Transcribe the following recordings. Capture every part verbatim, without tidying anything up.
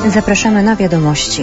Zapraszamy na wiadomości.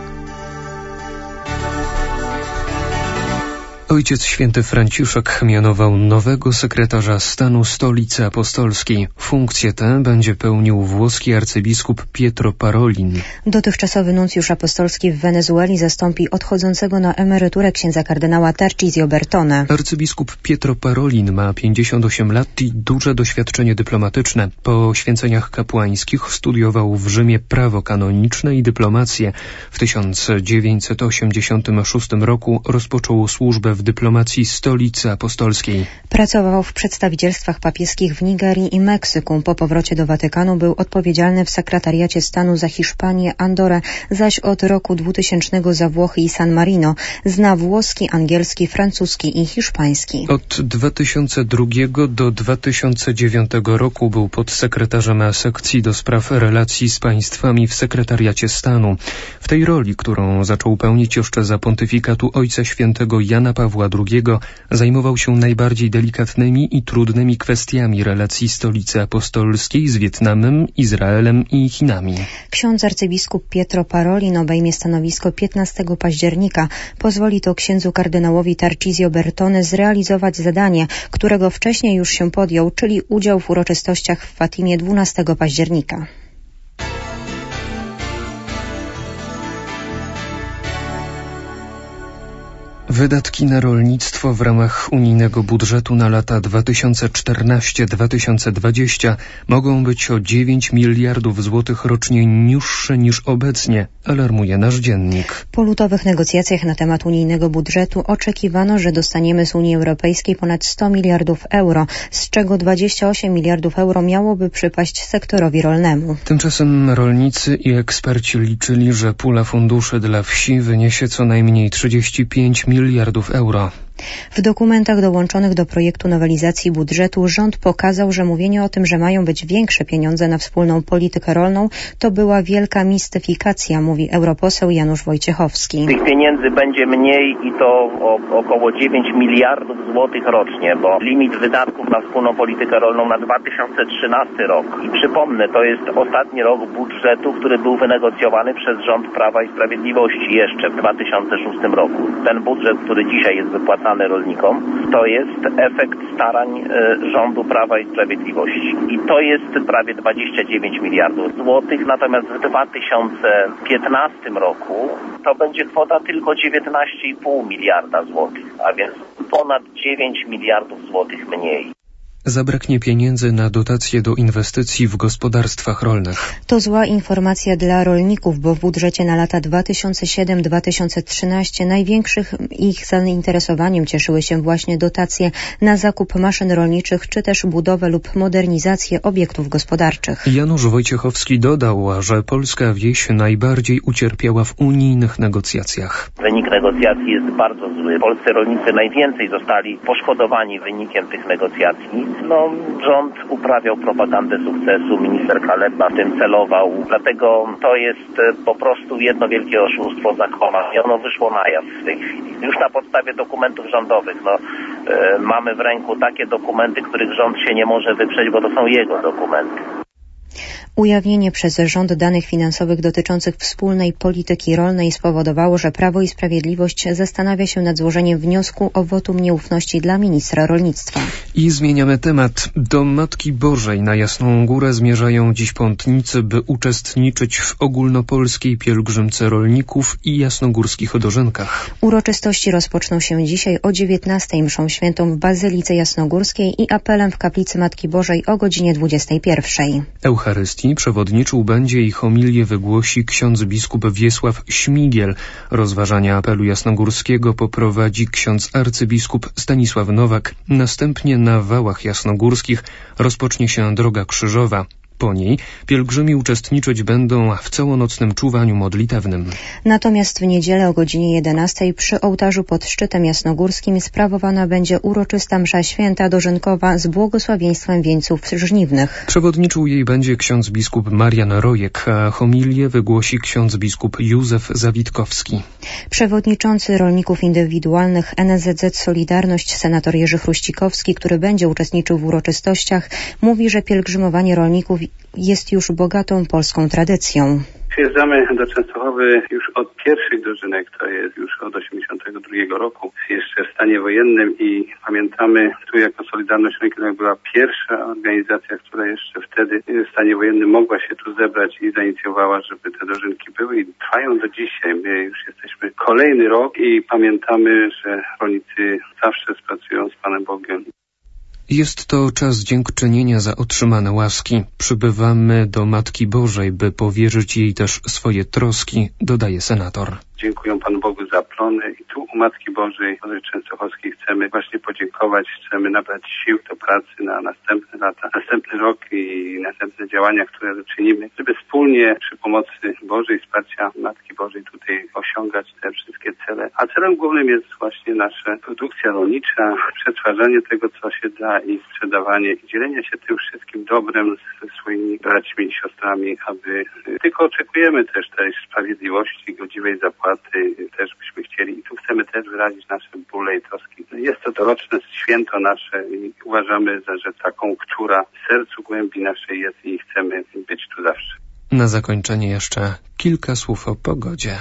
Ojciec Święty Franciszek mianował nowego sekretarza stanu Stolicy Apostolskiej. Funkcję tę będzie pełnił włoski arcybiskup Pietro Parolin. Dotychczasowy nuncjusz apostolski w Wenezueli zastąpi odchodzącego na emeryturę księdza kardynała Tarcisio Bertone. Arcybiskup Pietro Parolin ma pięćdziesiąt osiem lat i duże doświadczenie dyplomatyczne. Po święceniach kapłańskich studiował w Rzymie prawo kanoniczne i dyplomację. W tysiąc dziewięćset osiemdziesiątym szóstym roku rozpoczął służbę w dyplomacji Stolicy Apostolskiej. Pracował w przedstawicielstwach papieskich w Nigerii i Meksyku. Po powrocie do Watykanu był odpowiedzialny w sekretariacie stanu za Hiszpanię, Andorę, zaś od roku dwutysięcznego za Włochy i San Marino. Zna włoski, angielski, francuski i hiszpański. Od dwa tysiące drugiego do dwa tysiące dziewiątego roku był podsekretarzem sekcji do spraw relacji z państwami w sekretariacie stanu. W tej roli, którą zaczął pełnić jeszcze za pontyfikatu Ojca Świętego Jana Pawła drugiego, zajmował się najbardziej delikatnymi i trudnymi kwestiami relacji Stolicy Apostolskiej z Wietnamem, Izraelem i Chinami. Ksiądz arcybiskup Pietro Parolin obejmie stanowisko piętnastego października. Pozwoli to księdzu kardynałowi Tarcisio Bertone zrealizować zadanie, którego wcześniej już się podjął, czyli udział w uroczystościach w Fatimie dwunastego października. Wydatki na rolnictwo w ramach unijnego budżetu na lata dwa tysiące czternasty do dwa tysiące dwudziestego mogą być o dziewięć miliardów złotych rocznie niższe niż obecnie, alarmuje nasz dziennik. Po lutowych negocjacjach na temat unijnego budżetu oczekiwano, że dostaniemy z Unii Europejskiej ponad sto miliardów euro, z czego dwadzieścia osiem miliardów euro miałoby przypaść sektorowi rolnemu. Tymczasem rolnicy i eksperci liczyli, że pula funduszy dla wsi wyniesie co najmniej trzydzieści pięć miliardów euro. W dokumentach dołączonych do projektu nowelizacji budżetu rząd pokazał, że mówienie o tym, że mają być większe pieniądze na wspólną politykę rolną, to była wielka mistyfikacja, mówi europoseł Janusz Wojciechowski. Tych pieniędzy będzie mniej i to o, około dziewięć miliardów złotych rocznie, bo limit wydatków na wspólną politykę rolną na dwa tysiące trzynasty rok. I przypomnę, to jest ostatni rok budżetu, który był wynegocjowany przez rząd Prawa i Sprawiedliwości jeszcze w dwa tysiące szóstym roku. Ten budżet, który dzisiaj jest wypłacany rolnikom, to jest efekt starań e, rządu Prawa i Sprawiedliwości. I to jest prawie dwadzieścia dziewięć miliardów złotych, natomiast w dwa tysiące piętnastym roku to będzie kwota tylko dziewiętnaście i pół miliarda złotych, a więc ponad dziewięć miliardów złotych mniej. Zabraknie pieniędzy na dotacje do inwestycji w gospodarstwach rolnych. To zła informacja dla rolników, bo w budżecie na lata dwa tysiące siódmy do dwa tysiące trzynastego największych ich zainteresowaniem cieszyły się właśnie dotacje na zakup maszyn rolniczych, czy też budowę lub modernizację obiektów gospodarczych. Janusz Wojciechowski dodał, że polska wieś najbardziej ucierpiała w unijnych negocjacjach. Wynik negocjacji jest bardzo zły. Polscy rolnicy najwięcej zostali poszkodowani wynikiem tych negocjacji. No, rząd uprawiał propagandę sukcesu, minister Kaleba w tym celował, dlatego to jest po prostu jedno wielkie oszustwo, zakłamanie. Ono wyszło na jaw w tej chwili. Już na podstawie dokumentów rządowych, no, e, mamy w ręku takie dokumenty, których rząd się nie może wyprzeć, bo to są jego dokumenty. Ujawnienie przez rząd danych finansowych dotyczących wspólnej polityki rolnej spowodowało, że Prawo i Sprawiedliwość zastanawia się nad złożeniem wniosku o wotum nieufności dla ministra rolnictwa. I zmieniamy temat. Do Matki Bożej na Jasną Górę zmierzają dziś pątnicy, by uczestniczyć w ogólnopolskiej pielgrzymce rolników i jasnogórskich dożynkach. Uroczystości rozpoczną się dzisiaj o dziewiętnastej mszą świętą w Bazylice Jasnogórskiej i apelem w kaplicy Matki Bożej o godzinie dwudziestej pierwszej. Eucharystii przewodniczył będzie i homilię wygłosi ksiądz biskup Wiesław Śmigiel. Rozważania apelu jasnogórskiego poprowadzi ksiądz arcybiskup Stanisław Nowak. Następnie na wałach jasnogórskich rozpocznie się droga krzyżowa. Po niej pielgrzymi uczestniczyć będą w całonocnym czuwaniu modlitewnym. Natomiast w niedzielę o godzinie jedenastej przy ołtarzu pod szczytem jasnogórskim sprawowana będzie uroczysta msza święta dożynkowa z błogosławieństwem wieńców żniwnych. Przewodniczył jej będzie ksiądz biskup Marian Rojek, a homilię wygłosi ksiądz biskup Józef Zawitkowski. Przewodniczący rolników indywidualnych N Z Z Solidarność senator Jerzy Chruścikowski, który będzie uczestniczył w uroczystościach, mówi, że pielgrzymowanie rolników jest już bogatą polską tradycją. Przyjeżdżamy do Częstochowy już od pierwszych dożynek, to jest już od osiemdziesiątego drugiego roku, jeszcze w stanie wojennym i pamiętamy, tu jako Solidarność Rynkowa była pierwsza organizacja, która jeszcze wtedy w stanie wojennym mogła się tu zebrać i zainicjowała, żeby te dożynki były i trwają do dzisiaj. My już jesteśmy kolejny rok i pamiętamy, że rolnicy zawsze pracują z Panem Bogiem. Jest to czas dziękczynienia za otrzymane łaski. Przybywamy do Matki Bożej, by powierzyć jej też swoje troski, dodaje senator. Dziękuję Panu Bogu za plony i tu u Matki Bożej Częstochowskiej chcemy właśnie podziękować, chcemy nabrać sił do pracy na następne lata, następny rok i następne działania, które czynimy, żeby wspólnie przy pomocy Bożej, wsparcia Matki Bożej tutaj osiągać te wszystkie cele. A celem głównym jest właśnie nasza produkcja rolnicza, przetwarzanie tego, co się da i sprzedawanie i dzielenie się tym wszystkim dobrem ze swoimi braćmi i siostrami, aby tylko oczekujemy też tej sprawiedliwości, godziwej zapłaty, też byśmy chcieli i tu chcemy też wyrazić nasze bóle i troski. Jest to doroczne święto nasze i uważamy, że taką, która w sercu głębi naszej jest i chcemy być tu zawsze. Na zakończenie jeszcze kilka słów o pogodzie.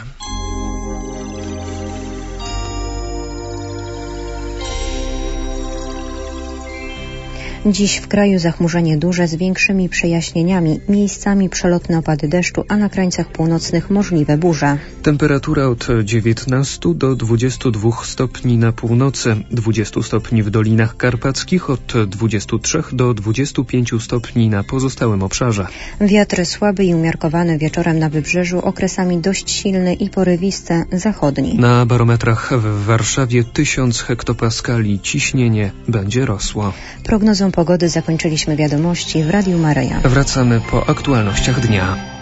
Dziś w kraju zachmurzenie duże z większymi przejaśnieniami, miejscami przelotne opady deszczu, a na krańcach północnych możliwe burze. Temperatura od dziewiętnastu do dwudziestu dwóch stopni na północy, dwudziestu stopni w Dolinach Karpackich, od dwudziestu trzech do dwudziestu pięciu stopni na pozostałym obszarze. Wiatr słaby i umiarkowany wieczorem na wybrzeżu, okresami dość silny i porywiste, zachodni. Na barometrach w Warszawie tysiąc hektopaskali, ciśnienie będzie rosło. Prognozą pogody zakończyliśmy wiadomości w Radiu Maryja. Wracamy po aktualnościach dnia.